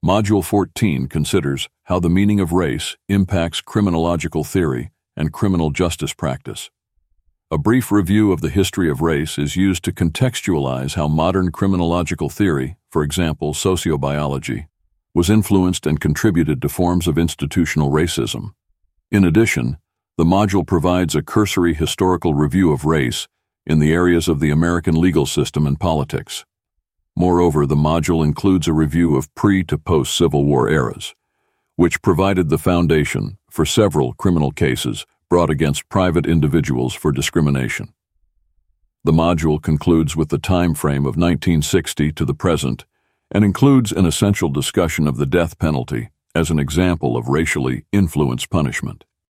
Module 14 considers how the meaning of race impacts criminological theory and criminal justice practice. A brief review of the history of race is used to contextualize how modern criminological theory, for example sociobiology, was influenced and contributed to forms of institutional racism. In addition, the module provides a cursory historical review of race in the areas of the American legal system and politics. Moreover, the module includes a review of pre- to post-Civil War eras, which provided the foundation for several criminal cases brought against private individuals for discrimination. The module concludes with the time frame of 1960 to the present and includes an essential discussion of the death penalty as an example of racially influenced punishment.